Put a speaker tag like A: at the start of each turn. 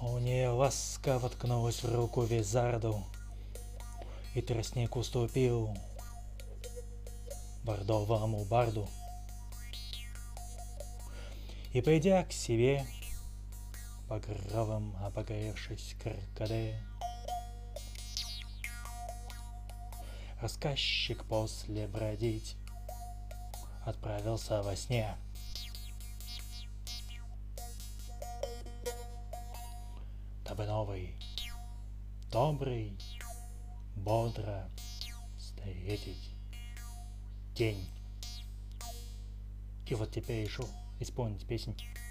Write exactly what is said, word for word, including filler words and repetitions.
A: У нее ласково ткнулась в руку Визарду, и тростник уступил бордовому барду. И, придя к себе, багровым обогревшись каркаде, рассказчик после бродить отправился во сне. Дабы новый, добрый, бодро встретить день. И вот теперь решил исполнить песню.